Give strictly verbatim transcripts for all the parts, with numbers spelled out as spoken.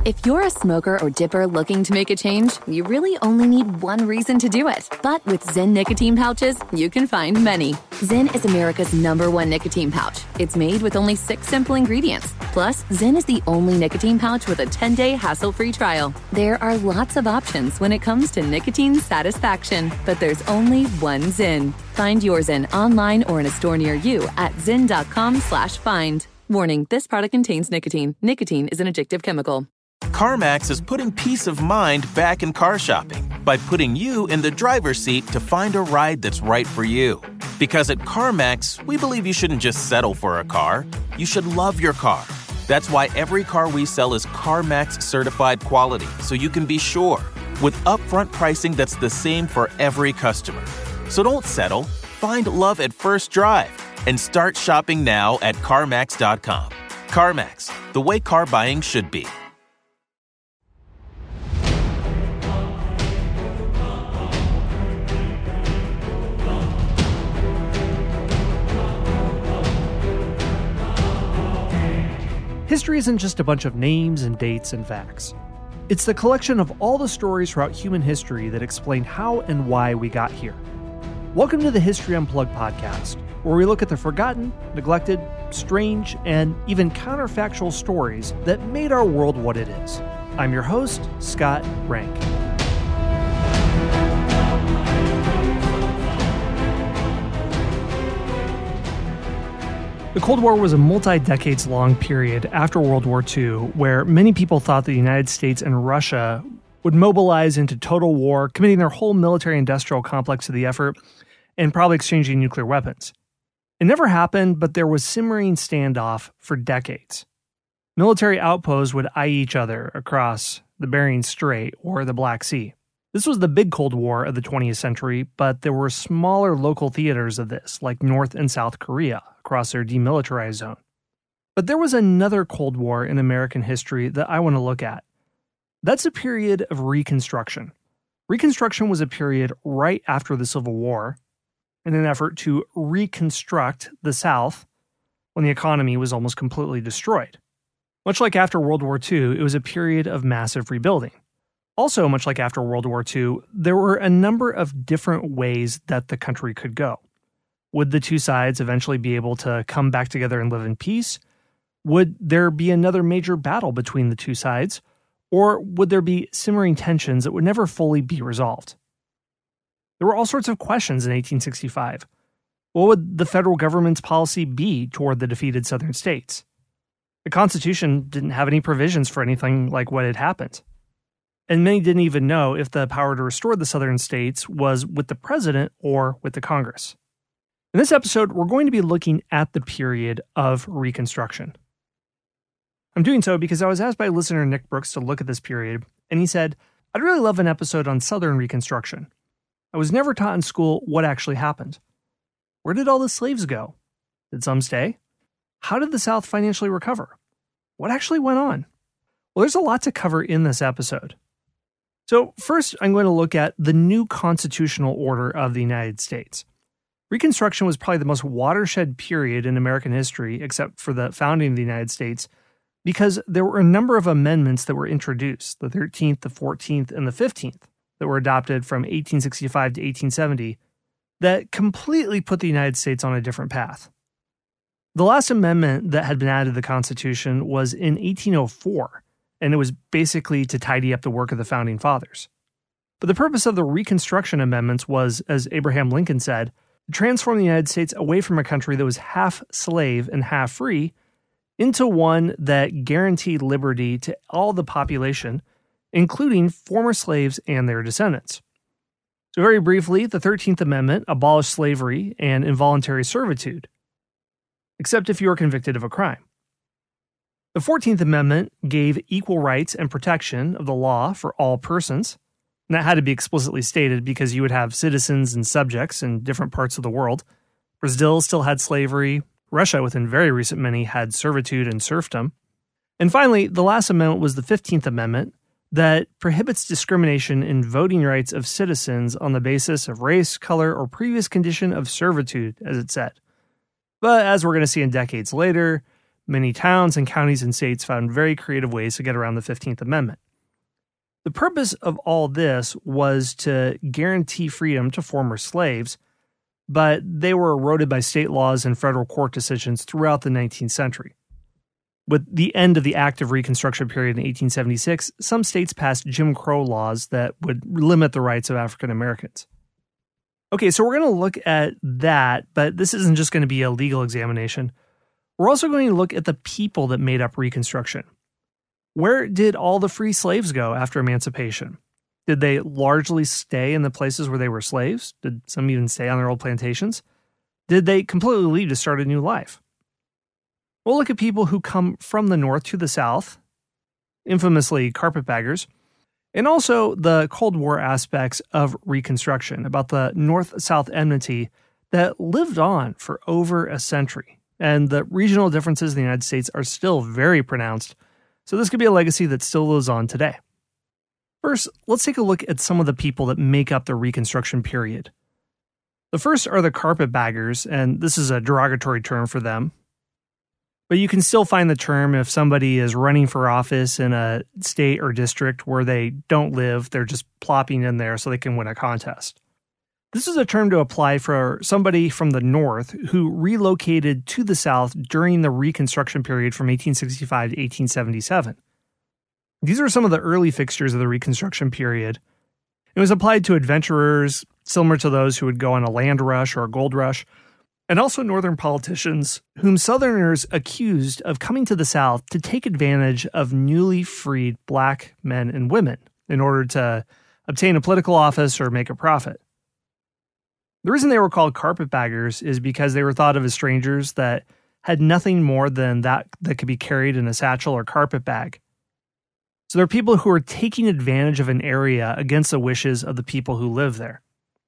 If you're a smoker or dipper looking to make a change, you really only need one reason to do it. But with Zyn nicotine pouches, you can find many. Zyn is America's number one nicotine pouch. It's made with only six simple ingredients. Plus, Zyn is the only nicotine pouch with a ten-day hassle-free trial. There are lots of options when it comes to nicotine satisfaction, but there's only one Zyn. Find your Zyn online or in a store near you at zyn.com slash find. Warning, this product contains nicotine. Nicotine is an addictive chemical. CarMax is putting peace of mind back in car shopping by putting you in the driver's seat to find a ride that's right for you. Because at CarMax, we believe you shouldn't just settle for a car. You should love your car. That's why every car we sell is CarMax certified quality, so you can be sure, with upfront pricing that's the same for every customer. So don't settle. Find love at first drive and start shopping now at CarMax dot com. CarMax, the way car buying should be. History isn't just a bunch of names and dates and facts. It's the collection of all the stories throughout human history that explain how and why we got here. Welcome to the History Unplugged podcast, where we look at the forgotten, neglected, strange, and even counterfactual stories that made our world what it is. I'm your host, Scott Rank. The Cold War was a multi-decades-long period after World War Two where many people thought the United States and Russia would mobilize into total war, committing their whole military-industrial complex to the effort, and probably exchanging nuclear weapons. It never happened, but there was simmering standoff for decades. Military outposts would eye each other across the Bering Strait or the Black Sea. This was the big Cold War of the twentieth century, but there were smaller local theaters of this, like North and South Korea, across their demilitarized zone. But there was another Cold War in American history that I want to look at. That's a period of Reconstruction. Reconstruction was a period right after the Civil War, in an effort to reconstruct the South when the economy was almost completely destroyed. Much like after World War Two, it was a period of massive rebuilding. Also, much like after World War Two, there were a number of different ways that the country could go. Would the two sides eventually be able to come back together and live in peace? Would there be another major battle between the two sides? Or would there be simmering tensions that would never fully be resolved? There were all sorts of questions in eighteen sixty-five. What would the federal government's policy be toward the defeated southern states? The Constitution didn't have any provisions for anything like what had happened. And many didn't even know if the power to restore the southern states was with the president or with the Congress. In this episode, we're going to be looking at the period of Reconstruction. I'm doing so because I was asked by listener Nick Brooks to look at this period, and he said, "I'd really love an episode on Southern Reconstruction. I was never taught in school what actually happened. Where did all the slaves go? Did some stay? How did the South financially recover? What actually went on?" Well, there's a lot to cover in this episode. So first, I'm going to look at the new constitutional order of the United States. Reconstruction was probably the most watershed period in American history, except for the founding of the United States, because there were a number of amendments that were introduced, the thirteenth, the fourteenth, and the fifteenth, that were adopted from eighteen sixty-five to eighteen seventy, that completely put the United States on a different path. The last amendment that had been added to the Constitution was in eighteen oh four, and it was basically to tidy up the work of the Founding Fathers. But the purpose of the Reconstruction Amendments was, as Abraham Lincoln said, to transform the United States away from a country that was half slave and half free into one that guaranteed liberty to all the population, including former slaves and their descendants. So very briefly, the thirteenth Amendment abolished slavery and involuntary servitude, except if you were convicted of a crime. The fourteenth Amendment gave equal rights and protection of the law for all persons. And that had to be explicitly stated because you would have citizens and subjects in different parts of the world. Brazil still had slavery. Russia, within very recent memory, had servitude and serfdom. And finally, the last amendment was the fifteenth Amendment that prohibits discrimination in voting rights of citizens on the basis of race, color, or previous condition of servitude, as it said. But as we're going to see in decades later, Many towns and counties and states found very creative ways to get around the fifteenth Amendment. The purpose of all this was to guarantee freedom to former slaves, but they were eroded by state laws and federal court decisions throughout the nineteenth century. With the end of the active Reconstruction period in eighteen seventy-six, some states passed Jim Crow laws that would limit the rights of African Americans. Okay, so we're going to look at that, but this isn't just going to be a legal examination. We're also going to look at the people that made up Reconstruction. Where did all the free slaves go after emancipation? Did they largely stay in the places where they were slaves? Did some even stay on their old plantations? Did they completely leave to start a new life? We'll look at people who come from the North to the South, infamously carpetbaggers, and also the Cold War aspects of Reconstruction, about the North-South enmity that lived on for over a century. And the regional differences in the United States are still very pronounced, so this could be a legacy that still lives on today. First, let's take a look at some of the people that make up the Reconstruction period. The first are the carpetbaggers, and this is a derogatory term for them. But you can still find the term if somebody is running for office in a state or district where they don't live, they're just plopping in there so they can win a contest. This is a term to apply for somebody from the North who relocated to the South during the Reconstruction period from eighteen sixty-five to eighteen seventy-seven. These are some of the early fixtures of the Reconstruction period. It was applied to adventurers, similar to those who would go on a land rush or a gold rush, and also Northern politicians whom Southerners accused of coming to the South to take advantage of newly freed black men and women in order to obtain a political office or make a profit. The reason they were called carpetbaggers is because they were thought of as strangers that had nothing more than that that could be carried in a satchel or carpet bag. So they're people who are taking advantage of an area against the wishes of the people who live there.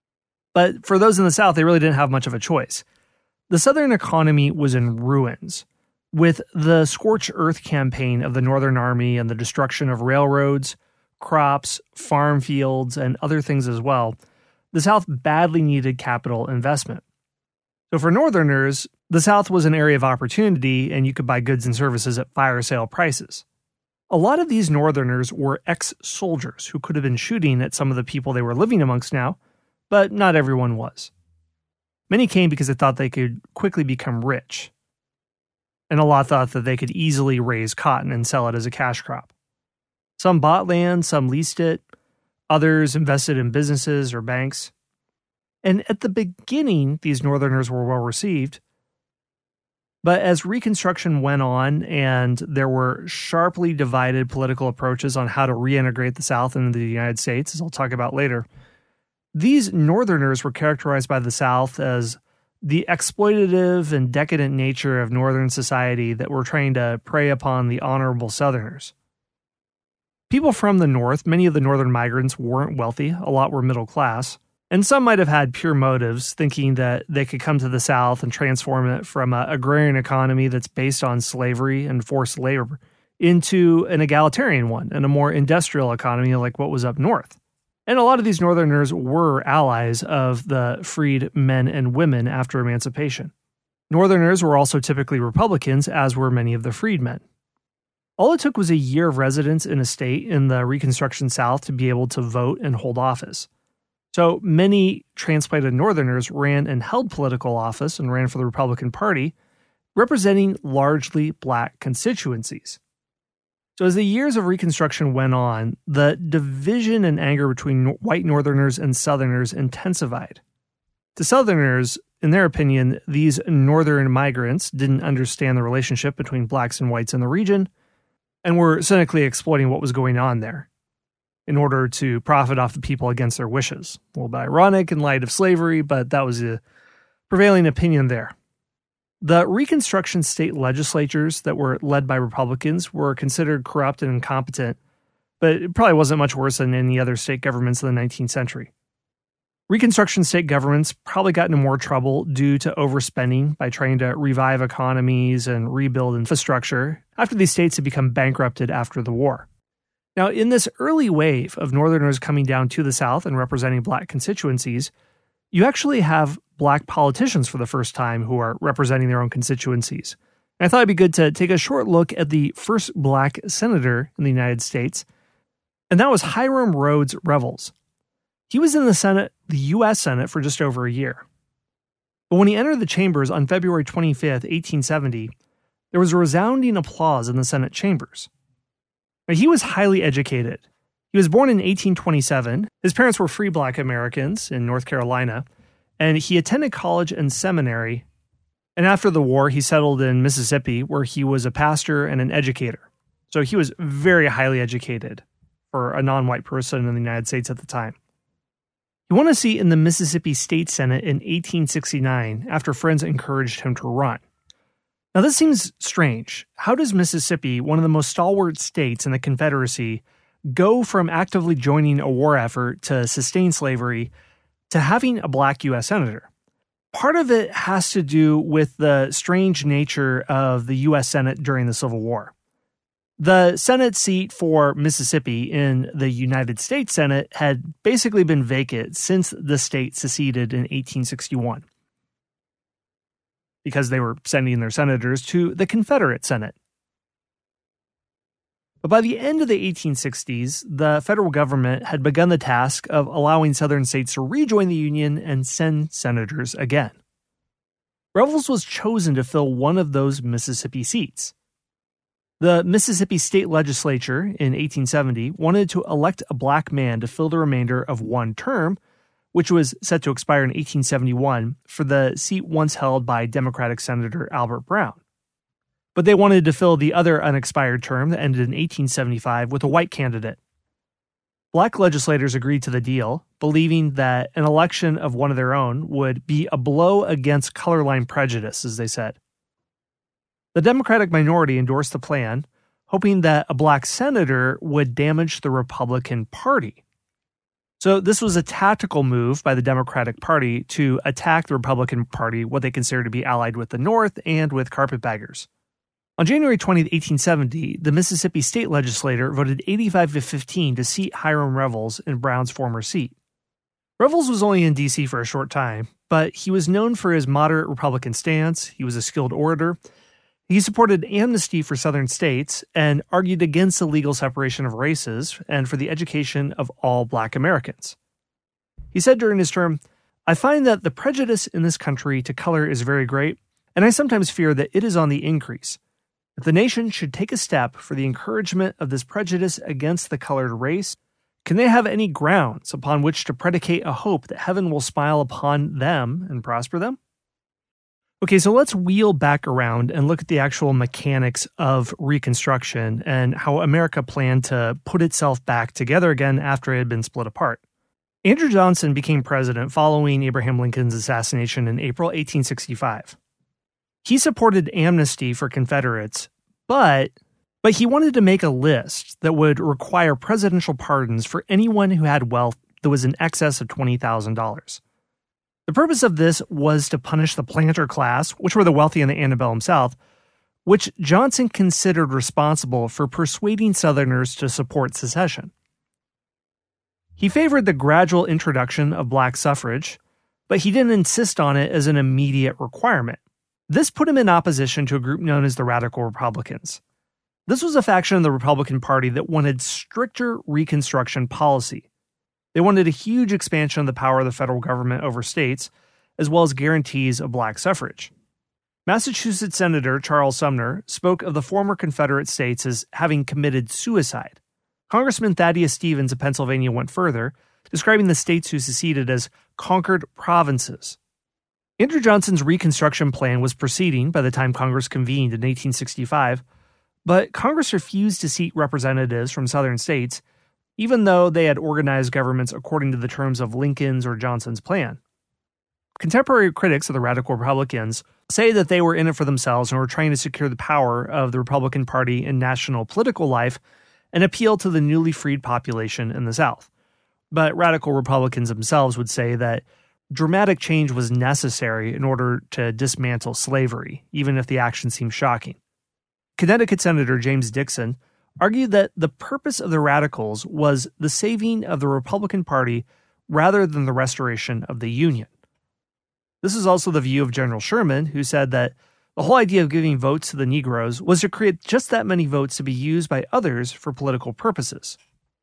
But for those in the South, they really didn't have much of a choice. The Southern economy was in ruins. With the scorched earth campaign of the Northern Army and the destruction of railroads, crops, farm fields, and other things as well, the South badly needed capital investment. So for Northerners, the South was an area of opportunity and you could buy goods and services at fire sale prices. A lot of these Northerners were ex-soldiers who could have been shooting at some of the people they were living amongst now, but not everyone was. Many came because they thought they could quickly become rich. And a lot thought that they could easily raise cotton and sell it as a cash crop. Some bought land, some leased it. Others invested in businesses or banks. And at the beginning, these Northerners were well received. But as Reconstruction went on and there were sharply divided political approaches on how to reintegrate the South into the United States, as I'll talk about later, these Northerners were characterized by the South as the exploitative and decadent nature of Northern society that were trying to prey upon the honorable Southerners. People from the North, many of the Northern migrants weren't wealthy, a lot were middle class, and some might have had pure motives, thinking that they could come to the South and transform it from an agrarian economy that's based on slavery and forced labor into an egalitarian one and a more industrial economy like what was up north. And a lot of these Northerners were allies of the freed men and women after emancipation. Northerners were also typically Republicans, as were many of the freedmen. All it took was a year of residence in a state in the Reconstruction South to be able to vote and hold office. So many transplanted Northerners ran and held political office and ran for the Republican Party, representing largely black constituencies. So as the years of Reconstruction went on, the division and anger between white Northerners and Southerners intensified. To Southerners, in their opinion, these Northern migrants didn't understand the relationship between blacks and whites in the region, and were cynically exploiting what was going on there in order to profit off the people against their wishes. A little bit ironic in light of slavery, but that was the prevailing opinion there. The Reconstruction state legislatures that were led by Republicans were considered corrupt and incompetent, but it probably wasn't much worse than any other state governments in the nineteenth century. Reconstruction state governments probably got into more trouble due to overspending by trying to revive economies and rebuild infrastructure after these states had become bankrupted after the war. Now, in this early wave of Northerners coming down to the South and representing black constituencies, you actually have black politicians for the first time who are representing their own constituencies. I thought it'd be good to take a short look at the first black senator in the United States, and that was Hiram Rhodes Revels. He was in the Senate, the U S Senate, for just over a year. But when he entered the chambers on February twenty-fifth, eighteen seventy, there was a resounding applause in the Senate chambers. Now, he was highly educated. He was born in eighteen twenty-seven. His parents were free black Americans in North Carolina, and he attended college and seminary. And after the war, he settled in Mississippi, where he was a pastor and an educator. So he was very highly educated for a non-white person in the United States at the time. He won a seat in the Mississippi State Senate in eighteen sixty-nine after friends encouraged him to run. Now, this seems strange. How does Mississippi, one of the most stalwart states in the Confederacy, go from actively joining a war effort to sustain slavery to having a black U S senator? Part of it has to do with the strange nature of the U S Senate during the Civil War. The Senate seat for Mississippi in the United States Senate had basically been vacant since the state seceded in eighteen sixty-one, because they were sending their senators to the Confederate Senate. But by the end of the eighteen sixties, the federal government had begun the task of allowing southern states to rejoin the Union and send senators again. Revels was chosen to fill one of those Mississippi seats. The Mississippi State Legislature in eighteen seventy wanted to elect a black man to fill the remainder of one term, which was set to expire in eighteen seventy-one for the seat once held by Democratic Senator Albert Brown. But they wanted to fill the other unexpired term that ended in eighteen seventy-five with a white candidate. Black legislators agreed to the deal, believing that an election of one of their own would be a blow against color line prejudice, as they said. The Democratic minority endorsed the plan, hoping that a black senator would damage the Republican Party. So this was a tactical move by the Democratic Party to attack the Republican Party, what they considered to be allied with the North and with carpetbaggers. On January twentieth, eighteen seventy, the Mississippi State Legislature voted eighty-five to fifteen to seat Hiram Revels in Brown's former seat. Revels was only in D C for a short time, but he was known for his moderate Republican stance. He was a skilled orator. He supported amnesty for southern states and argued against the legal separation of races and for the education of all black Americans. He said during his term, "I find that the prejudice in this country to color is very great, and I sometimes fear that it is on the increase. If the nation should take a step for the encouragement of this prejudice against the colored race, can they have any grounds upon which to predicate a hope that heaven will smile upon them and prosper them?" Okay, so let's wheel back around and look at the actual mechanics of Reconstruction and how America planned to put itself back together again after it had been split apart. Andrew Johnson became president following Abraham Lincoln's assassination in April eighteen sixty-five. He supported amnesty for Confederates, but but he wanted to make a list that would require presidential pardons for anyone who had wealth that was in excess of twenty thousand dollars. The purpose of this was to punish the planter class, which were the wealthy in the antebellum South, which Johnson considered responsible for persuading Southerners to support secession. He favored the gradual introduction of black suffrage, but he didn't insist on it as an immediate requirement. This put him in opposition to a group known as the Radical Republicans. This was a faction of the Republican Party that wanted stricter Reconstruction policy. They wanted a huge expansion of the power of the federal government over states, as well as guarantees of black suffrage. Massachusetts Senator Charles Sumner spoke of the former Confederate states as having committed suicide. Congressman Thaddeus Stevens of Pennsylvania went further, describing the states who seceded as conquered provinces. Andrew Johnson's Reconstruction plan was proceeding by the time Congress convened in eighteen sixty-five, but Congress refused to seat representatives from southern states, even though they had organized governments according to the terms of Lincoln's or Johnson's plan. Contemporary critics of the Radical Republicans say that they were in it for themselves and were trying to secure the power of the Republican Party in national political life and appeal to the newly freed population in the South. But Radical Republicans themselves would say that dramatic change was necessary in order to dismantle slavery, even if the action seemed shocking. Connecticut Senator James Dixon argued that the purpose of the Radicals was the saving of the Republican Party rather than the restoration of the Union. This is also the view of General Sherman, who said that The whole idea of giving votes to the Negroes was to create just that many votes to be used by others for political purposes.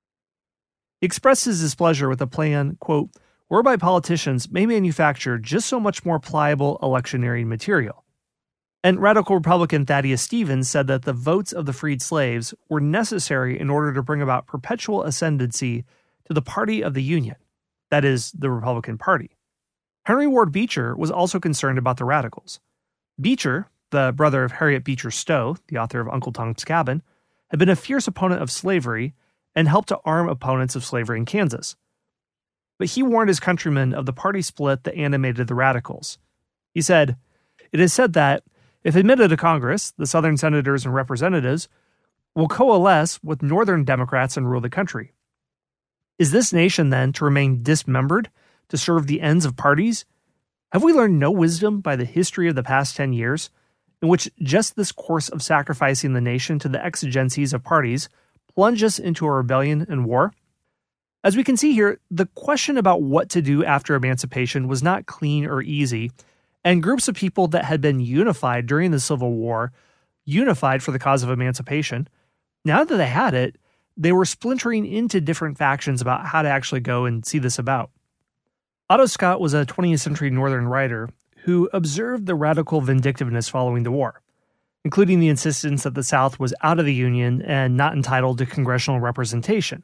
He expressed his displeasure with a plan, quote, whereby politicians may manufacture just so much more pliable electioneering material. And radical Republican Thaddeus Stevens said that the votes of the freed slaves were necessary in order to bring about perpetual ascendancy to the party of the Union, that is, the Republican Party. Henry Ward Beecher was also concerned about the radicals. Beecher, the brother of Harriet Beecher Stowe, the author of Uncle Tom's Cabin, had been a fierce opponent of slavery and helped to arm opponents of slavery in Kansas. But he warned his countrymen of the party split that animated the radicals. He said, "It is said that, if admitted to Congress, the Southern senators and representatives will coalesce with Northern Democrats and rule the country. Is this nation, then, to remain dismembered to serve the ends of parties? Have we learned no wisdom by the history of the past ten years, in which just this course of sacrificing the nation to the exigencies of parties plunge us into a rebellion and war?" As we can see here, the question about what to do after emancipation was not clean or easy, and groups of people that had been unified during the Civil War, unified for the cause of emancipation, now that they had it, they were splintering into different factions about how to actually go and see this about. Otto Scott was a twentieth century Northern writer who observed the radical vindictiveness following the war, including the insistence that the South was out of the Union and not entitled to congressional representation.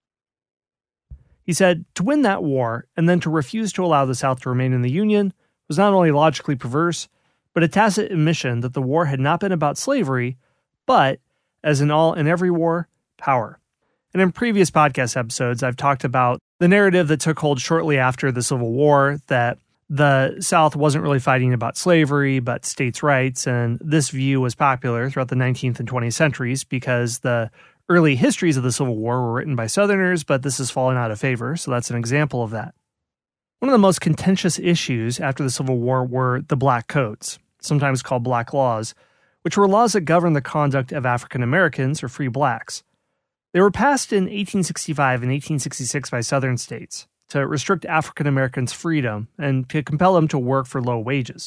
He said, to win that war and then to refuse to allow the South to remain in the Union was not only logically perverse, but a tacit admission that the war had not been about slavery, but, as in all and every war, power. And in previous podcast episodes, I've talked about the narrative that took hold shortly after the Civil War, that the South wasn't really fighting about slavery, but states' rights, and this view was popular throughout the nineteenth and twentieth centuries because the early histories of the Civil War were written by Southerners, but this has fallen out of favor, so that's an example of that. One of the most contentious issues after the Civil War were the Black Codes, sometimes called Black Laws, which were laws that govern the conduct of African Americans or free blacks. They were passed in eighteen sixty-five and eighteen sixty-six by Southern states to restrict African Americans' freedom and to compel them to work for low wages.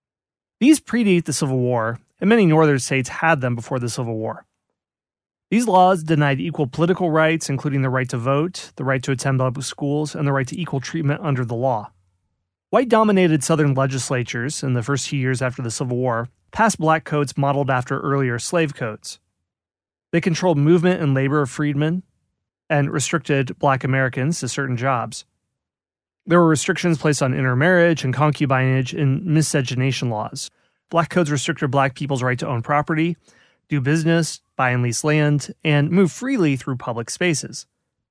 These predate the Civil War, and many Northern states had them before the Civil War. These laws denied equal political rights, including the right to vote, the right to attend public schools, and the right to equal treatment under the law. White-dominated Southern legislatures in the first few years after the Civil War passed black codes modeled after earlier slave codes. They controlled movement and labor of freedmen and restricted black Americans to certain jobs. There were restrictions placed on intermarriage and concubinage and miscegenation laws. Black codes restricted black people's right to own property, do business, buy and lease land, and move freely through public spaces.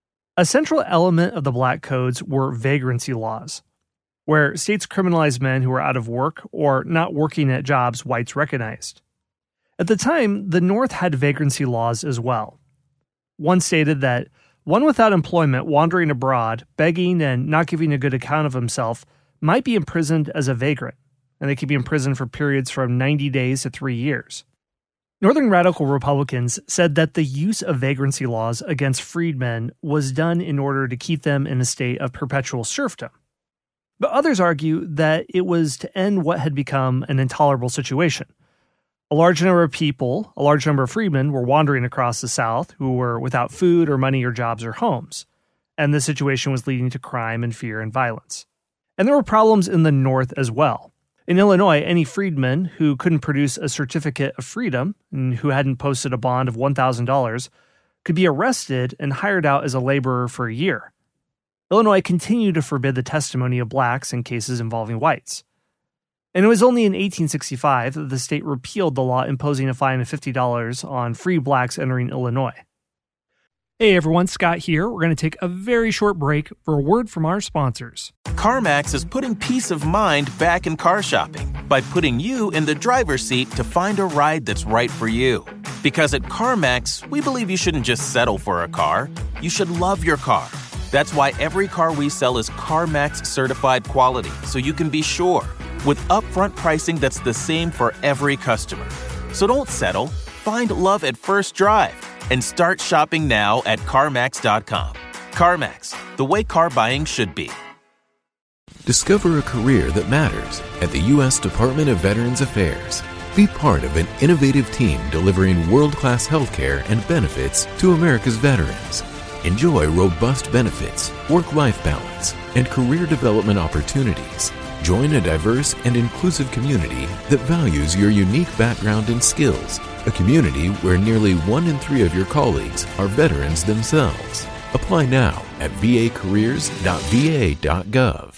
A central element of the black codes were vagrancy laws, where states criminalized men who were out of work or not working at jobs whites recognized. At the time, the North had vagrancy laws as well. One stated that one without employment wandering abroad, begging and not giving a good account of himself, might be imprisoned as a vagrant, and they could be imprisoned for periods from ninety days to three years. Northern radical Republicans said that the use of vagrancy laws against freedmen was done in order to keep them in a state of perpetual serfdom. But others argue that it was to end what had become an intolerable situation. A large number of people, a large number of freedmen, were wandering across the South who were without food or money or jobs or homes, and the situation was leading to crime and fear and violence. And there were problems in the North as well. In Illinois, any freedman who couldn't produce a certificate of freedom and who hadn't posted a bond of one thousand dollars could be arrested and hired out as a laborer for a year. Illinois continued to forbid the testimony of blacks in cases involving whites. And it was only in eighteen sixty-five that the state repealed the law imposing a fine of fifty dollars on free blacks entering Illinois. Hey everyone, Scott here. We're going to take a very short break for a word from our sponsors. CarMax is putting peace of mind back in car shopping by putting you in the driver's seat to find a ride that's right for you. Because at CarMax, we believe you shouldn't just settle for a car. You should love your car. That's why every car we sell is CarMax certified quality, so you can be sure, with upfront pricing that's the same for every customer. So don't settle. Find love at first drive and start shopping now at CarMax dot com. CarMax, the way car buying should be. Discover a career that matters at the U S Department of Veterans Affairs. Be part of an innovative team delivering world-class healthcare and benefits to America's veterans. Enjoy robust benefits, work-life balance, and career development opportunities. Join a diverse and inclusive community that values your unique background and skills. A community where nearly one in three of your colleagues are veterans themselves. Apply now at v a careers dot v a dot gov.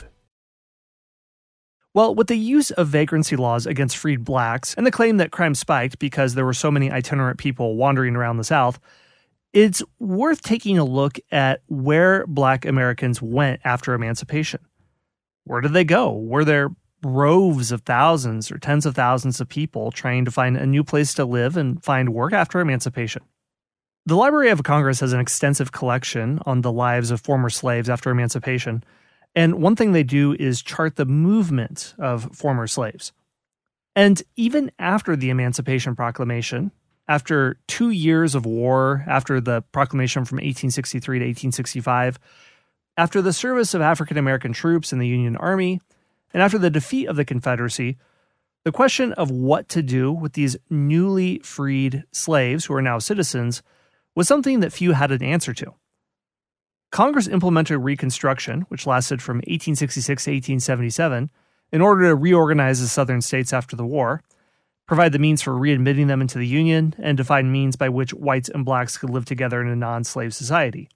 Well, with the use of vagrancy laws against freed blacks and the claim that crime spiked because there were so many itinerant people wandering around the South, it's worth taking a look at where Black Americans went after emancipation. Where did they go? Were there droves of thousands or tens of thousands of people trying to find a new place to live and find work after emancipation? The Library of Congress has an extensive collection on the lives of former slaves after emancipation, and one thing they do is chart the movement of former slaves. And even after the Emancipation Proclamation, after two years of war, after the proclamation from eighteen sixty-three to eighteen sixty-five, after the service of African American troops in the Union Army, and after the defeat of the Confederacy, the question of what to do with these newly freed slaves who are now citizens was something that few had an answer to. Congress implemented Reconstruction, which lasted from eighteen sixty-six to eighteen seventy-seven, in order to reorganize the Southern states after the war, provide the means for readmitting them into the Union, and define means by which whites and blacks could live together in a non-slave society.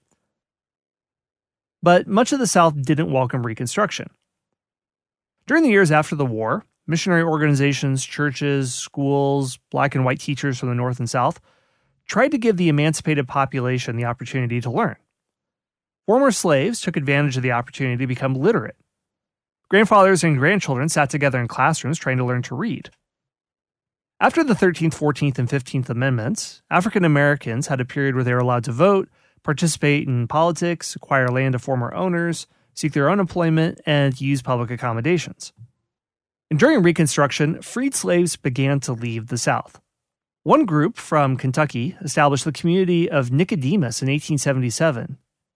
But much of the South didn't welcome Reconstruction. During the years after the war, missionary organizations, churches, schools, black and white teachers from the North and South tried to give the emancipated population the opportunity to learn. Former slaves took advantage of the opportunity to become literate. Grandfathers and grandchildren sat together in classrooms trying to learn to read. After the thirteenth, fourteenth, and fifteenth Amendments, African Americans had a period where they were allowed to vote, participate in politics, acquire land of former owners, seek their own employment, and use public accommodations. And during Reconstruction, freed slaves began to leave the South. One group from Kentucky established the community of Nicodemus in eighteen seventy-seven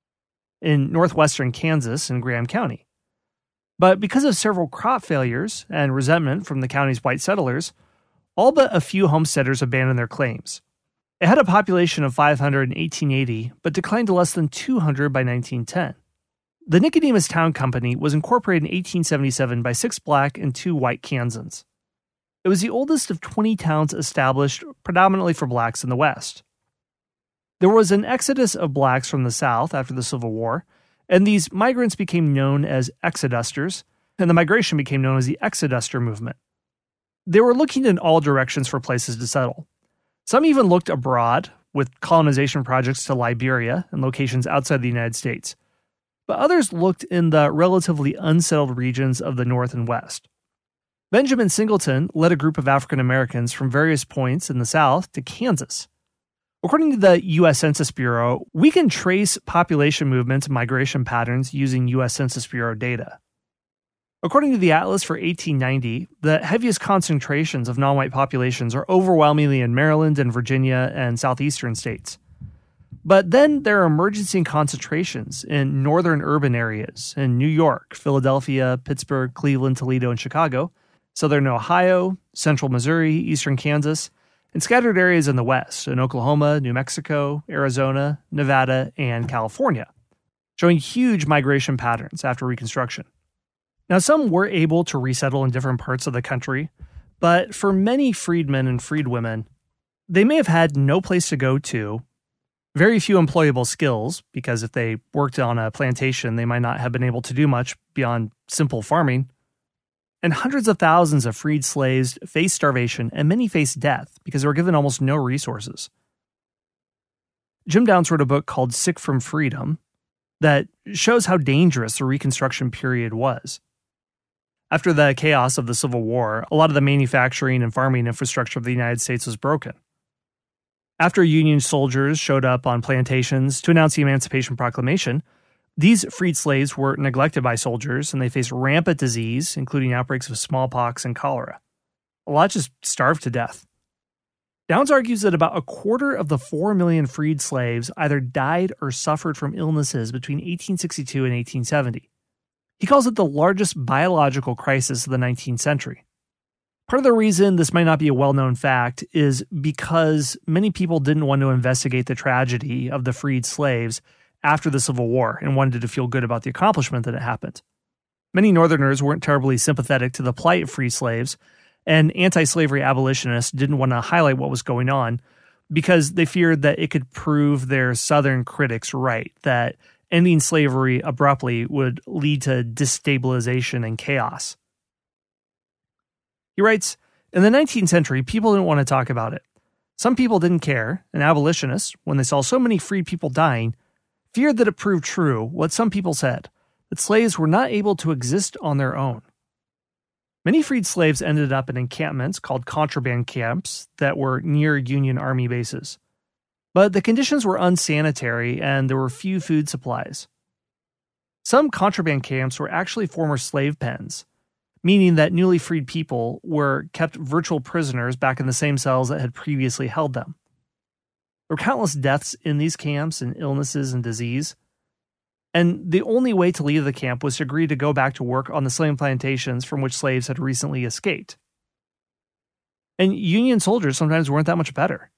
in northwestern Kansas in Graham County. But because of several crop failures and resentment from the county's white settlers, all but a few homesteaders abandoned their claims. It had a population of five hundred in eighteen eighty, but declined to less than two hundred by nineteen ten. The Nicodemus Town Company was incorporated in eighteen seventy-seven by six black and two white Kansans. It was the oldest of twenty towns established predominantly for blacks in the West. There was an exodus of blacks from the South after the Civil War, and these migrants became known as exodusters, and the migration became known as the Exoduster movement. They were looking in all directions for places to settle. Some even looked abroad, with colonization projects to Liberia and locations outside the United States. But others looked in the relatively unsettled regions of the North and West. Benjamin Singleton led a group of African Americans from various points in the South to Kansas. According to the U S Census Bureau, we can trace population movements and migration patterns using U S Census Bureau data. According to the Atlas for eighteen ninety, the heaviest concentrations of non-white populations are overwhelmingly in Maryland and Virginia and southeastern states. But then there are emerging concentrations in northern urban areas in New York, Philadelphia, Pittsburgh, Cleveland, Toledo, and Chicago, southern Ohio, central Missouri, eastern Kansas, and scattered areas in the West in Oklahoma, New Mexico, Arizona, Nevada, and California, showing huge migration patterns after Reconstruction. Now, some were able to resettle in different parts of the country, but for many freedmen and freedwomen, they may have had no place to go to, very few employable skills, because if they worked on a plantation, they might not have been able to do much beyond simple farming, and hundreds of thousands of freed slaves faced starvation and many faced death because they were given almost no resources. Jim Downs wrote a book called Sick from Freedom that shows how dangerous the Reconstruction period was. After the chaos of the Civil War, a lot of the manufacturing and farming infrastructure of the United States was broken. After Union soldiers showed up on plantations to announce the Emancipation Proclamation, these freed slaves were neglected by soldiers and they faced rampant disease, including outbreaks of smallpox and cholera. A lot just starved to death. Downs argues that about a quarter of the four million freed slaves either died or suffered from illnesses between eighteen sixty-two and eighteen seventy. He calls it the largest biological crisis of the nineteenth century. Part of the reason this might not be a well-known fact is because many people didn't want to investigate the tragedy of the freed slaves after the Civil War and wanted to feel good about the accomplishment that had happened. Many Northerners weren't terribly sympathetic to the plight of free slaves, and anti-slavery abolitionists didn't want to highlight what was going on because they feared that it could prove their Southern critics right, that ending slavery abruptly would lead to destabilization and chaos. He writes, in the nineteenth century, people didn't want to talk about it. Some people didn't care, and abolitionists, when they saw so many freed people dying, feared that it proved true what some people said, that slaves were not able to exist on their own. Many freed slaves ended up in encampments called contraband camps that were near Union Army bases. But the conditions were unsanitary and there were few food supplies. Some contraband camps were actually former slave pens, meaning that newly freed people were kept virtual prisoners back in the same cells that had previously held them. There were countless deaths in these camps and illnesses and disease. And the only way to leave the camp was to agree to go back to work on the slave plantations from which slaves had recently escaped. And Union soldiers sometimes weren't that much better.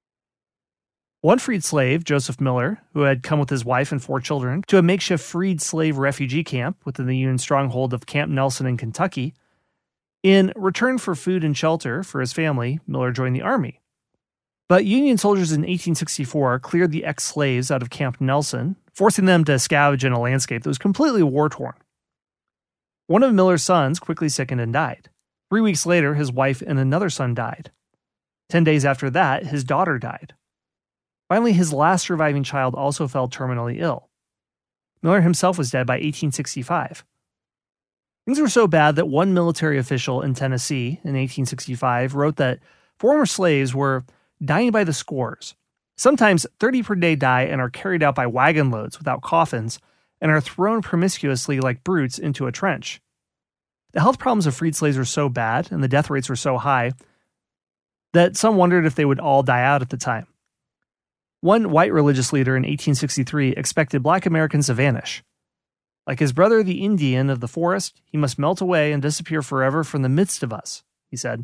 One freed slave, Joseph Miller, who had come with his wife and four children to a makeshift freed slave refugee camp within the Union stronghold of Camp Nelson in Kentucky, in return for food and shelter for his family, Miller joined the Army. But Union soldiers in eighteen sixty-four cleared the ex-slaves out of Camp Nelson, forcing them to scavenge in a landscape that was completely war-torn. One of Miller's sons quickly sickened and died. Three weeks later, his wife and another son died. Ten days after that, his daughter died. Finally, his last surviving child also fell terminally ill. Miller himself was dead by eighteen sixty-five. Things were so bad that one military official in Tennessee in eighteen sixty-five wrote that former slaves were dying by the scores. Sometimes thirty per day die and are carried out by wagon loads without coffins and are thrown promiscuously like brutes into a trench. The health problems of freed slaves were so bad and the death rates were so high that some wondered if they would all die out at the time. One white religious leader in eighteen sixty-three expected black Americans to vanish. Like his brother the Indian of the forest, he must melt away and disappear forever from the midst of us, he said.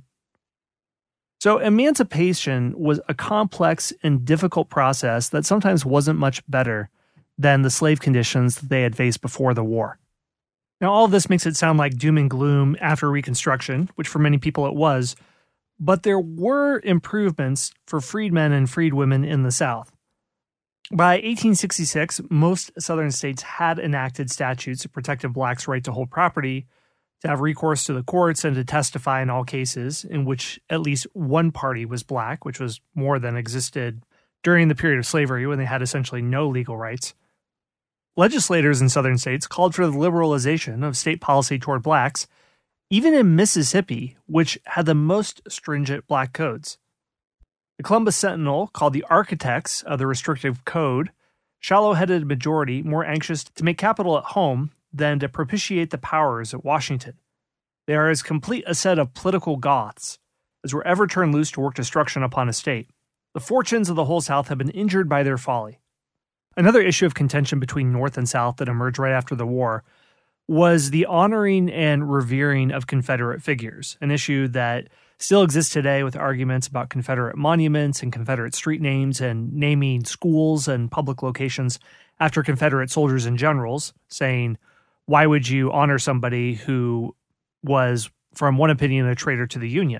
So emancipation was a complex and difficult process that sometimes wasn't much better than the slave conditions that they had faced before the war. Now, all of this makes it sound like doom and gloom after Reconstruction, which for many people it was, but there were improvements for freedmen and freedwomen in the South. By eighteen sixty-six, most Southern states had enacted statutes that protected blacks' right to hold property, to have recourse to the courts, and to testify in all cases in which at least one party was black, which was more than existed during the period of slavery when they had essentially no legal rights. Legislators in Southern states called for the liberalization of state policy toward blacks, even in Mississippi, which had the most stringent black codes. The Columbus Sentinel called the architects of the restrictive code shallow-headed majority more anxious to make capital at home than to propitiate the powers at Washington. They are as complete a set of political Goths as were ever turned loose to work destruction upon a state. The fortunes of the whole South have been injured by their folly. Another issue of contention between North and South that emerged right after the war was the honoring and revering of Confederate figures, an issue that still exists today with arguments about Confederate monuments and Confederate street names and naming schools and public locations after Confederate soldiers and generals, saying, why would you honor somebody who was, from one opinion, a traitor to the Union?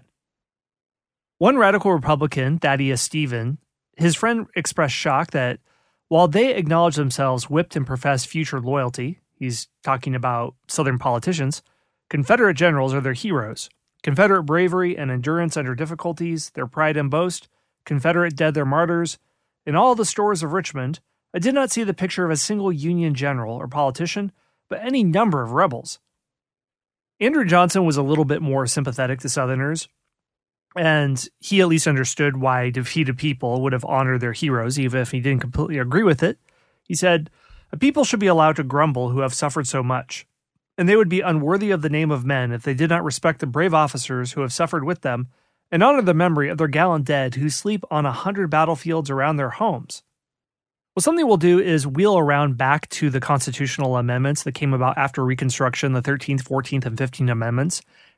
One radical Republican, Thaddeus Stephen, his friend expressed shock that while they acknowledge themselves whipped and profess future loyalty, he's talking about Southern politicians, Confederate generals are their heroes. Confederate bravery and endurance under difficulties, their pride and boast, Confederate dead their martyrs. In all the stores of Richmond, I did not see the picture of a single Union general or politician, but any number of rebels. Andrew Johnson was a little bit more sympathetic to Southerners, and he at least understood why defeated people would have honored their heroes, even if he didn't completely agree with it. He said, "A people should be allowed to grumble who have suffered so much, and they would be unworthy of the name of men if they did not respect the brave officers who have suffered with them and honor the memory of their gallant dead who sleep on a hundred battlefields around their homes." Well, something we'll do is wheel around back to the constitutional amendments that came about after Reconstruction, the thirteenth, fourteenth, and fifteenth Amendments,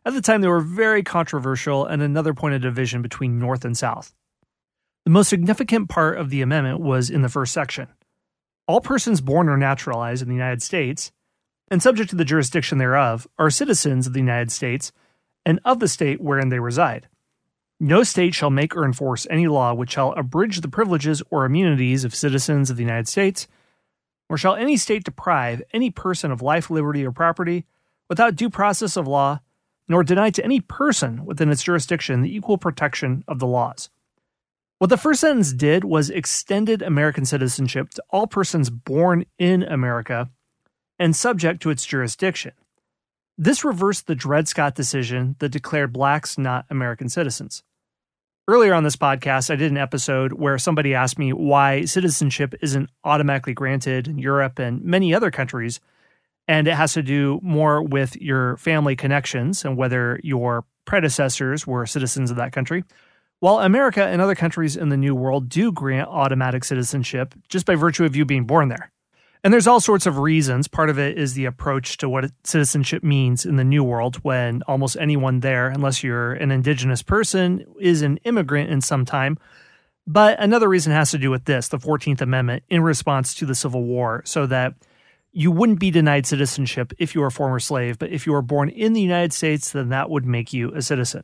At the time, they were very controversial and another point of division between North and South. The most significant part of the amendment was in the first section. All persons born or naturalized in the United States, and subject to the jurisdiction thereof, are citizens of the United States and of the state wherein they reside. No state shall make or enforce any law which shall abridge the privileges or immunities of citizens of the United States, nor shall any state deprive any person of life, liberty, or property without due process of law, nor deny to any person within its jurisdiction the equal protection of the laws. What the first sentence did was extended American citizenship to all persons born in America and subject to its jurisdiction. This reversed the Dred Scott decision that declared blacks not American citizens. Earlier on this podcast, I did an episode where somebody asked me why citizenship isn't automatically granted in Europe and many other countries, and it has to do more with your family connections and whether your predecessors were citizens of that country. While America and other countries in the New World do grant automatic citizenship just by virtue of you being born there. And there's all sorts of reasons. Part of it is the approach to what citizenship means in the New World when almost anyone there, unless you're an indigenous person, is an immigrant in some time. But another reason has to do with this, the fourteenth Amendment, in response to the Civil War, so that you wouldn't be denied citizenship if you were a former slave, but if you were born in the United States, then that would make you a citizen.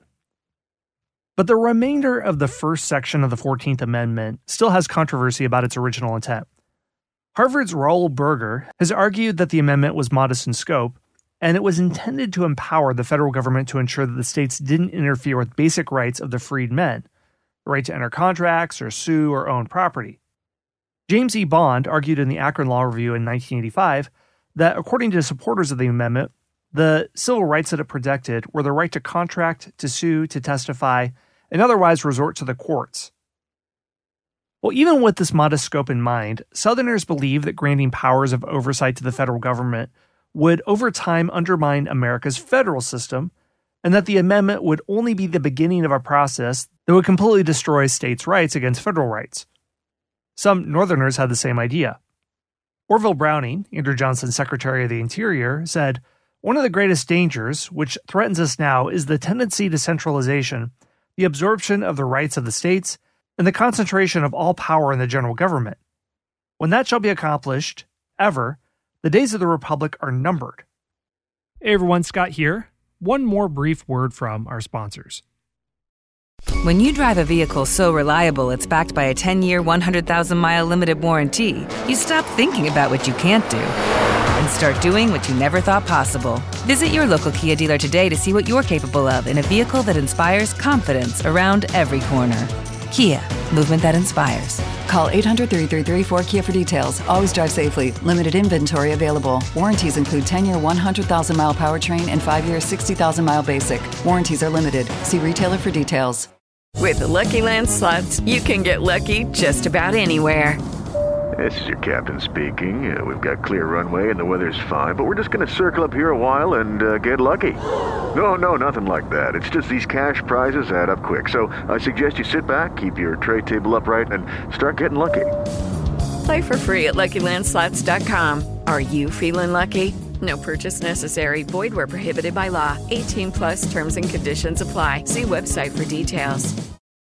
But the remainder of the first section of the fourteenth Amendment still has controversy about its original intent. Harvard's Raoul Berger has argued that the amendment was modest in scope, and it was intended to empower the federal government to ensure that the states didn't interfere with basic rights of the freed men, the right to enter contracts or sue or own property. James E. Bond argued in the Akron Law Review in nineteen eighty-five that, according to supporters of the amendment, the civil rights that it protected were the right to contract, to sue, to testify, and otherwise resort to the courts. Well, even with this modest scope in mind, Southerners believed that granting powers of oversight to the federal government would over time undermine America's federal system, and that the amendment would only be the beginning of a process that would completely destroy states' rights against federal rights. Some Northerners had the same idea. Orville Browning, Andrew Johnson's Secretary of the Interior, said, "One of the greatest dangers which threatens us now is the tendency to centralization, the absorption of the rights of the states, and the concentration of all power in the general government. When that shall be accomplished, ever, the days of the Republic are numbered." Hey everyone, Scott here. One more brief word from our sponsors. When you drive a vehicle so reliable it's backed by a ten-year, one hundred thousand mile limited warranty, you stop thinking about what you can't do and start doing what you never thought possible. Visit your local Kia dealer today to see what you're capable of in a vehicle that inspires confidence around every corner. Kia, movement that inspires. Call eight hundred, three three three, four K I A for details. Always drive safely. Limited inventory available. Warranties include ten-year, one hundred thousand mile powertrain and five-year, sixty thousand mile basic. Warranties are limited. See retailer for details. With the Lucky Land Slots, you can get lucky just about anywhere. This is your captain speaking. Uh, we've got clear runway and the weather's fine, but we're just going to circle up here a while and uh, get lucky. No, no, nothing like that. It's just these cash prizes add up quick. So I suggest you sit back, keep your tray table upright, and start getting lucky. Play for free at Lucky Land Slots dot com. Are you feeling lucky? No purchase necessary. Void where prohibited by law. eighteen plus terms and conditions apply. See website for details.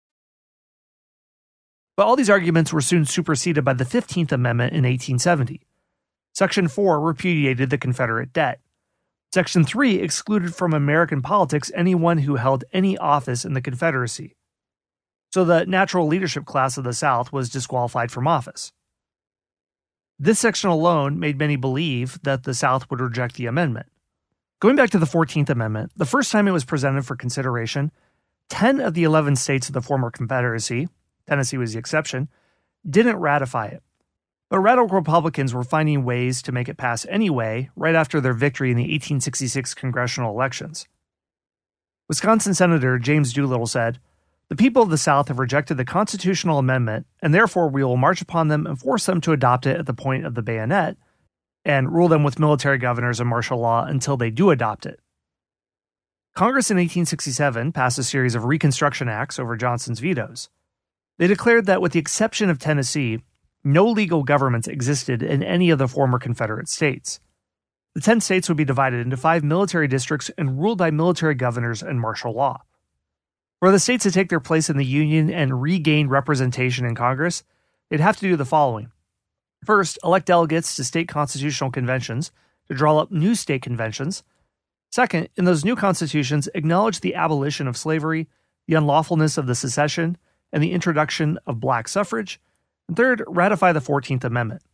But all these arguments were soon superseded by the fifteenth Amendment in eighteen seventy. Section four repudiated the Confederate debt. Section three excluded from American politics anyone who held any office in the Confederacy. So the natural leadership class of the South was disqualified from office. This section alone made many believe that the South would reject the amendment. Going back to the fourteenth Amendment, the first time it was presented for consideration, ten of the eleven states of the former Confederacy, Tennessee was the exception, didn't ratify it. But radical Republicans were finding ways to make it pass anyway right after their victory in the eighteen sixty-six congressional elections. Wisconsin Senator James Doolittle said, "The people of the South have rejected the constitutional amendment, and therefore we will march upon them and force them to adopt it at the point of the bayonet, and rule them with military governors and martial law until they do adopt it." Congress in eighteen sixty-seven passed a series of Reconstruction Acts over Johnson's vetoes. They declared that with the exception of Tennessee, no legal governments existed in any of the former Confederate states. The ten states would be divided into five military districts and ruled by military governors and martial law. For the states to take their place in the Union and regain representation in Congress, they'd have to do the following. First, elect delegates to state constitutional conventions to draw up new state conventions. Second, in those new constitutions, acknowledge the abolition of slavery, the unlawfulness of the secession, and the introduction of black suffrage. And third, ratify the fourteenth Amendment.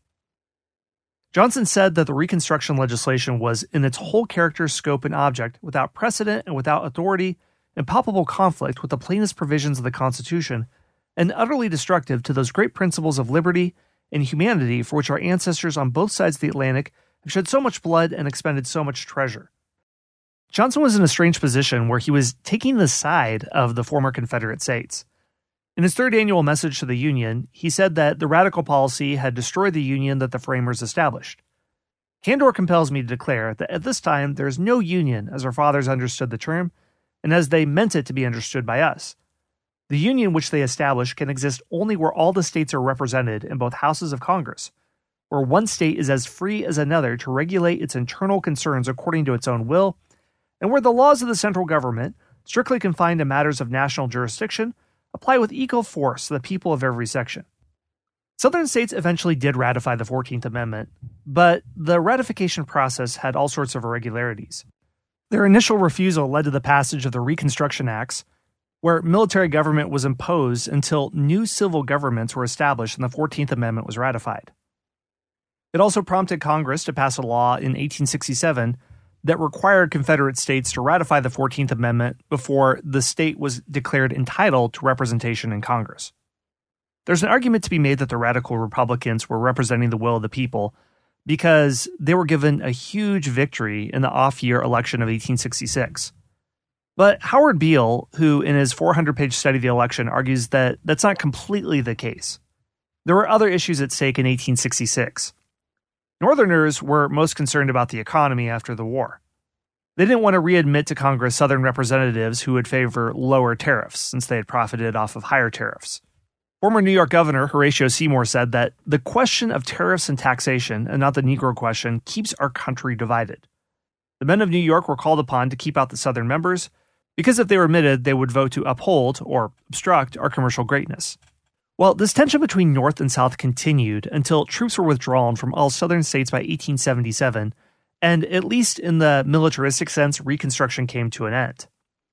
Johnson said that the Reconstruction legislation was, in its whole character, scope, and object, without precedent and without authority, in palpable conflict with the plainest provisions of the Constitution, and utterly destructive to those great principles of liberty and humanity for which our ancestors on both sides of the Atlantic have shed so much blood and expended so much treasure. Johnson was in a strange position where he was taking the side of the former Confederate states. In his third annual message to the Union, he said that the radical policy had destroyed the Union that the framers established. Candor compels me to declare that at this time there is no Union as our fathers understood the term, and as they meant it to be understood by us. The Union which they established can exist only where all the states are represented in both houses of Congress, where one state is as free as another to regulate its internal concerns according to its own will, and where the laws of the central government, strictly confined to matters of national jurisdiction, apply with equal force to the people of every section. Southern states eventually did ratify the fourteenth Amendment, but the ratification process had all sorts of irregularities. Their initial refusal led to the passage of the Reconstruction Acts, where military government was imposed until new civil governments were established and the fourteenth Amendment was ratified. It also prompted Congress to pass a law in eighteen sixty-seven that required Confederate states to ratify the fourteenth Amendment before the state was declared entitled to representation in Congress. There's an argument to be made that the radical Republicans were representing the will of the people because they were given a huge victory in the off-year election of eighteen sixty-six. But Howard Beale, who in his four hundred page study of the election argues that that's not completely the case. There were other issues at stake in eighteen sixty-six. Northerners were most concerned about the economy after the war. They didn't want to readmit to Congress Southern representatives who would favor lower tariffs, since they had profited off of higher tariffs. Former New York Governor Horatio Seymour said that the question of tariffs and taxation, and not the Negro question, keeps our country divided. The men of New York were called upon to keep out the Southern members, because if they were admitted, they would vote to uphold, or obstruct, our commercial greatness. Well, this tension between North and South continued until troops were withdrawn from all Southern states by eighteen seventy-seven, and at least in the militaristic sense, Reconstruction came to an end.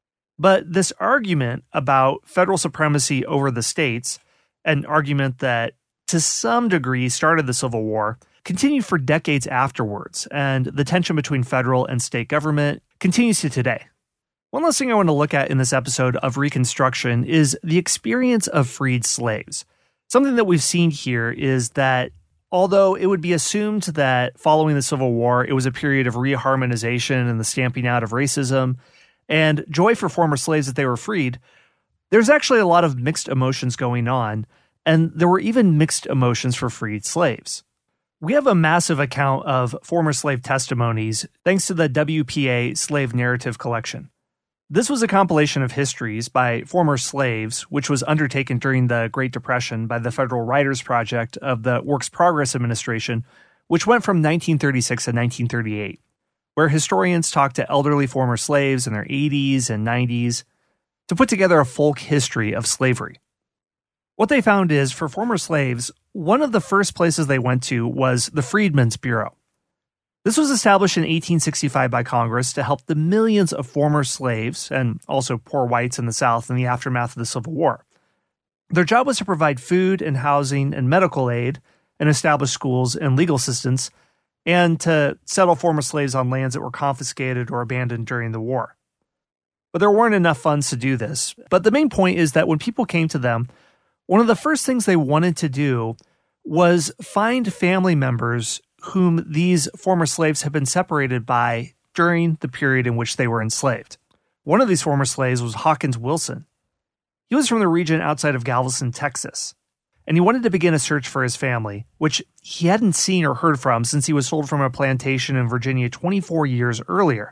But this argument about federal supremacy over the states, an argument that to some degree started the Civil War, continued for decades afterwards, and the tension between federal and state government continues to today. One last thing I want to look at in this episode of Reconstruction is the experience of freed slaves. Something that we've seen here is that although it would be assumed that following the Civil War, it was a period of reharmonization and the stamping out of racism and joy for former slaves that they were freed, there's actually a lot of mixed emotions going on, and there were even mixed emotions for freed slaves. We have a massive account of former slave testimonies thanks to the W P A Slave Narrative Collection. This was a compilation of histories by former slaves, which was undertaken during the Great Depression by the Federal Writers Project of the Works Progress Administration, which went from nineteen thirty-six to nineteen thirty-eight, where historians talked to elderly former slaves in their eighties and nineties to put together a folk history of slavery. What they found is, for former slaves, one of the first places they went to was the Freedmen's Bureau. This was established in eighteen sixty-five by Congress to help the millions of former slaves, and also poor whites in the South in the aftermath of the Civil War. Their job was to provide food and housing and medical aid, and establish schools and legal assistance, and to settle former slaves on lands that were confiscated or abandoned during the war. But there weren't enough funds to do this. But the main point is that when people came to them, one of the first things they wanted to do was find family members whom these former slaves had been separated by during the period in which they were enslaved. One of these former slaves was Hawkins Wilson. He was from the region outside of Galveston, Texas, and he wanted to begin a search for his family, which he hadn't seen or heard from since he was sold from a plantation in Virginia twenty-four years earlier.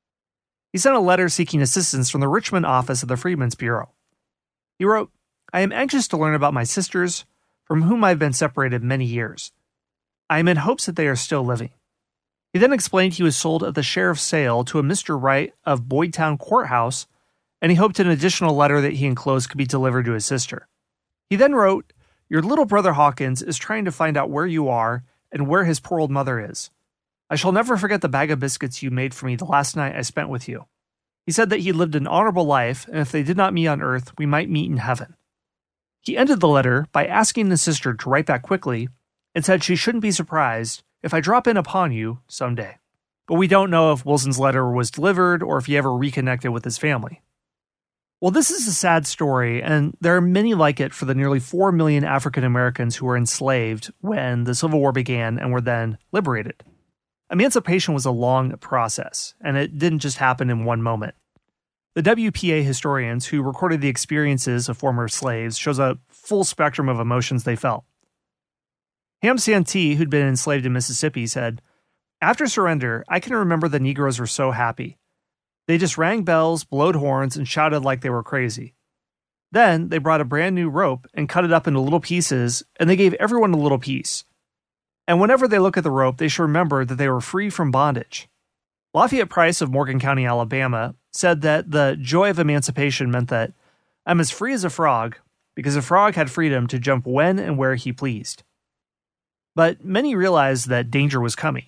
He sent a letter seeking assistance from the Richmond office of the Freedmen's Bureau. He wrote, "I am anxious to learn about my sisters, from whom I have been separated many years. I am in hopes that they are still living. He then explained he was sold at the sheriff's sale to a Mister Wright of Boydtown Courthouse, and he hoped an additional letter that he enclosed could be delivered to his sister. He then wrote, "Your little brother Hawkins is trying to find out where you are and where his poor old mother is. I shall never forget the bag of biscuits you made for me the last night I spent with you." He said that he lived an honorable life, and if they did not meet on earth, we might meet in heaven. He ended the letter by asking the sister to write back quickly and said she shouldn't be surprised if I drop in upon you someday. But we don't know if Wilson's letter was delivered or if he ever reconnected with his family. Well, this is a sad story, and there are many like it for the nearly four million African Americans who were enslaved when the Civil War began and were then liberated. Emancipation was a long process, and it didn't just happen in one moment. The W P A historians who recorded the experiences of former slaves shows a full spectrum of emotions they felt. Ham Santee, who'd been enslaved in Mississippi, said, "After surrender, I can remember the Negroes were so happy. They just rang bells, blowed horns, and shouted like they were crazy. Then they brought a brand new rope and cut it up into little pieces, and they gave everyone a little piece. And whenever they look at the rope, they should remember that they were free from bondage." Lafayette Price of Morgan County, Alabama, said that the joy of emancipation meant that I'm as free as a frog because a frog had freedom to jump when and where he pleased. But many realized that danger was coming.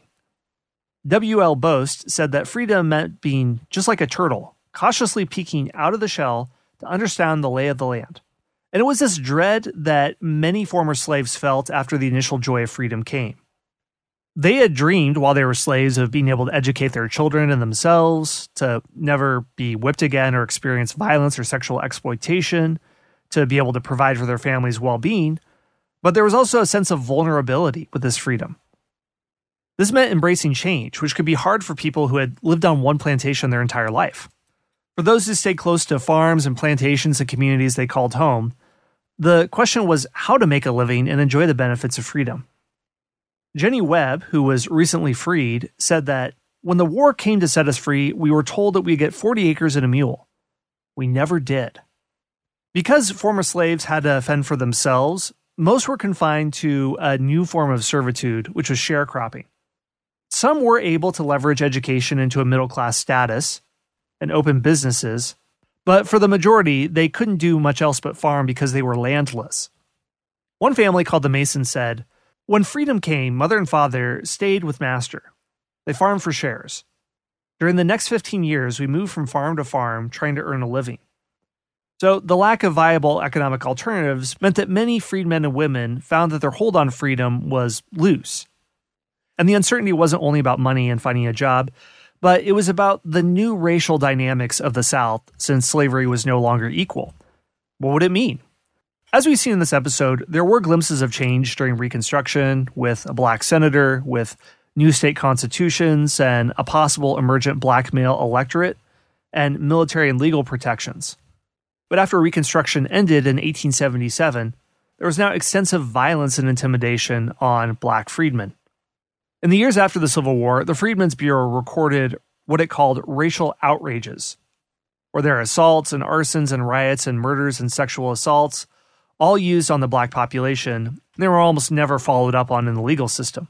W L Boast said that freedom meant being just like a turtle, cautiously peeking out of the shell to understand the lay of the land. And it was this dread that many former slaves felt after the initial joy of freedom came. They had dreamed while they were slaves of being able to educate their children and themselves, to never be whipped again or experience violence or sexual exploitation, to be able to provide for their family's well-being. But there was also a sense of vulnerability with this freedom. This meant embracing change, which could be hard for people who had lived on one plantation their entire life. For those who stayed close to farms and plantations and communities they called home, the question was how to make a living and enjoy the benefits of freedom. Jenny Webb, who was recently freed, said that when the war came to set us free, we were told that we'd get forty acres and a mule. We never did. Because former slaves had to fend for themselves, most were confined to a new form of servitude, which was sharecropping. Some were able to leverage education into a middle-class status and open businesses, but for the majority, they couldn't do much else but farm because they were landless. One family called the Masons said, "When freedom came, mother and father stayed with master. They farmed for shares. During the next fifteen years, we moved from farm to farm trying to earn a living." So the lack of viable economic alternatives meant that many freedmen and women found that their hold on freedom was loose. And the uncertainty wasn't only about money and finding a job, but it was about the new racial dynamics of the South since slavery was no longer equal. What would it mean? As we've seen in this episode, there were glimpses of change during Reconstruction, with a black senator, with new state constitutions, and a possible emergent black male electorate, and military and legal protections. But after Reconstruction ended in eighteen seventy-seven, there was now extensive violence and intimidation on black freedmen. In the years after the Civil War, the Freedmen's Bureau recorded what it called racial outrages, where there are assaults and arsons and riots and murders and sexual assaults, all used on the black population. They were almost never followed up on in the legal system.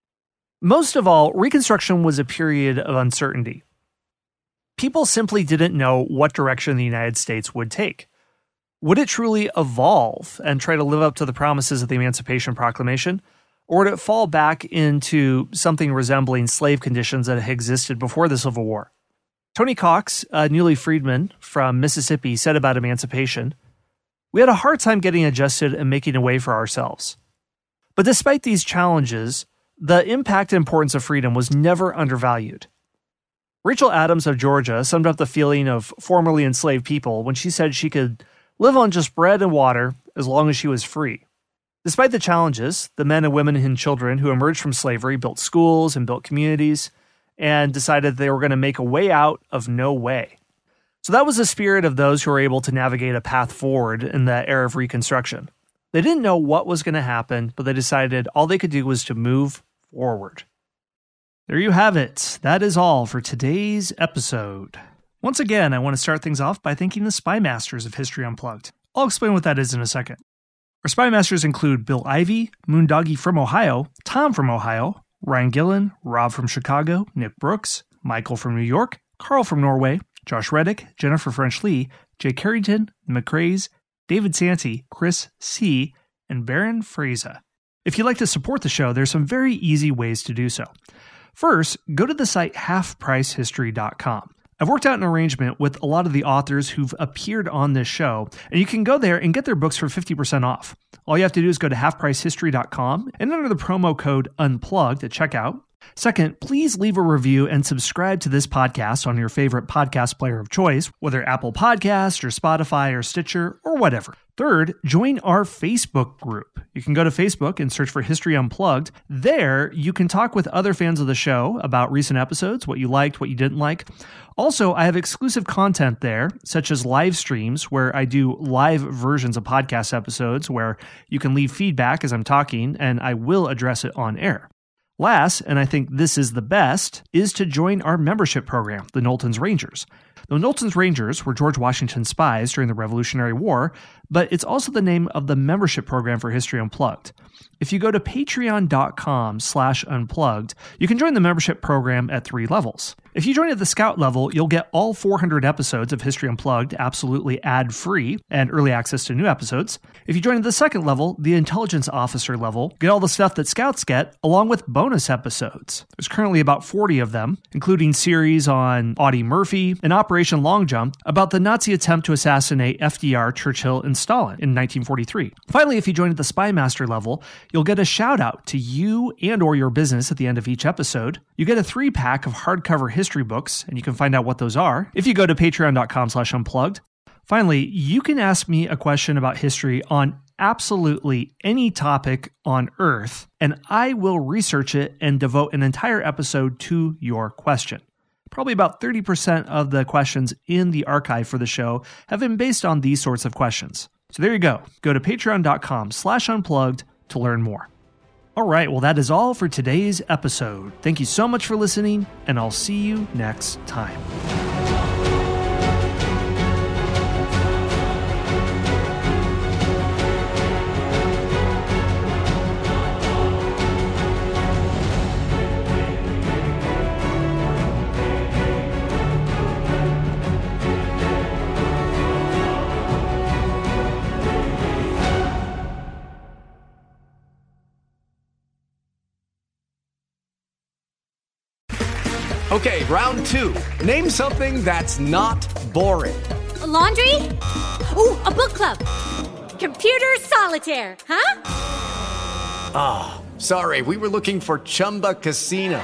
Most of all, Reconstruction was a period of uncertainty. People simply didn't know what direction the United States would take. Would it truly evolve and try to live up to the promises of the Emancipation Proclamation, or would it fall back into something resembling slave conditions that had existed before the Civil War? Tony Cox, a newly freedman from Mississippi, said about emancipation, "We had a hard time getting adjusted and making a way for ourselves. But despite these challenges, the impact and importance of freedom was never undervalued." Rachel Adams of Georgia summed up the feeling of formerly enslaved people when she said she could live on just bread and water as long as she was free. Despite the challenges, the men and women and children who emerged from slavery built schools and built communities and decided they were going to make a way out of no way. So that was the spirit of those who were able to navigate a path forward in the era of Reconstruction. They didn't know what was going to happen, but they decided all they could do was to move forward. There you have it. That is all for today's episode. Once again, I want to start things off by thanking the Spy Masters of History Unplugged. I'll explain what that is in a second. Our Spy Masters include Bill Ivey, Moondoggy from Ohio, Tom from Ohio, Ryan Gillen, Rob from Chicago, Nick Brooks, Michael from New York, Carl from Norway, Josh Reddick, Jennifer French-Lee, Jay Carrington, McCraze, David Santi, Chris C., and Baron Fraser. If you'd like to support the show, there's some very easy ways to do so. First, go to the site half price history dot com. I've worked out an arrangement with a lot of the authors who've appeared on this show, and you can go there and get their books for fifty percent off. All you have to do is go to half price history dot com and enter the promo code UNPLUGGED at checkout. Second, please leave a review and subscribe to this podcast on your favorite podcast player of choice, whether Apple Podcasts or Spotify or Stitcher or whatever. Third, join our Facebook group. You can go to Facebook and search for History Unplugged. There, you can talk with other fans of the show about recent episodes, what you liked, what you didn't like. Also, I have exclusive content there, such as live streams where I do live versions of podcast episodes where you can leave feedback as I'm talking, and I will address it on air. Last, and I think this is the best, is to join our membership program, the Knowlton's Rangers. The Knowlton's Rangers were George Washington's spies during the Revolutionary War, but it's also the name of the membership program for History Unplugged. If you go to patreon.com slash unplugged, you can join the membership program at three levels. If you join at the Scout level, you'll get all four hundred episodes of History Unplugged absolutely ad-free and early access to new episodes. If you join at the second level, the Intelligence Officer level, get all the stuff that Scouts get, along with bonus episodes. There's currently about forty of them, including series on Audie Murphy and Operation Long Jump about the Nazi attempt to assassinate F D R, Churchill, and Stalin in nineteen forty-three. Finally, if you join at the Spy Master level, you'll get a shout-out to you and or your business at the end of each episode. You get a three-pack of hardcover history books, and you can find out what those are if you go to patreon.com slash unplugged. Finally, you can ask me a question about history on absolutely any topic on Earth, and I will research it and devote an entire episode to your question. Probably about thirty percent of the questions in the archive for the show have been based on these sorts of questions. So there you go. Go to patreon.com slash unplugged to learn more. All right, well, that is all for today's episode. Thank you so much for listening, and I'll see you next time. Okay, round two. Name something that's not boring. A laundry? Ooh, a book club. Computer solitaire, huh? Ah, oh, sorry, we were looking for Chumba Casino.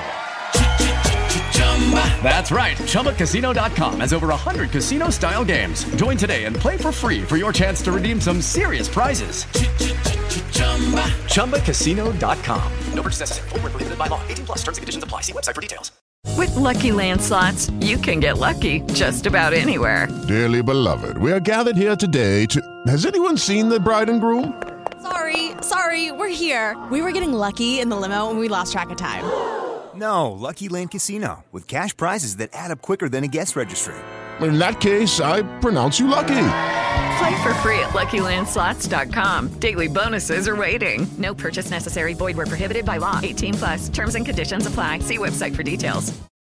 That's right, Chumba Casino dot com has over one hundred casino-style games. Join today and play for free for your chance to redeem some serious prizes. Chumba Casino dot com. No purchase necessary. Void where prohibited by law. eighteen plus terms and conditions apply. See website for details. With Lucky Land Slots, you can get lucky just about anywhere. Dearly beloved, we are gathered here today to... Has anyone seen the bride and groom? Sorry, sorry, we're here. We were getting lucky in the limo and we lost track of time. No, Lucky Land Casino, with cash prizes that add up quicker than a guest registry. In that case, I pronounce you lucky. Play for free at lucky land slots dot com. Daily bonuses are waiting. No purchase necessary. Void where prohibited by law. eighteen plus. Terms and conditions apply. See website for details.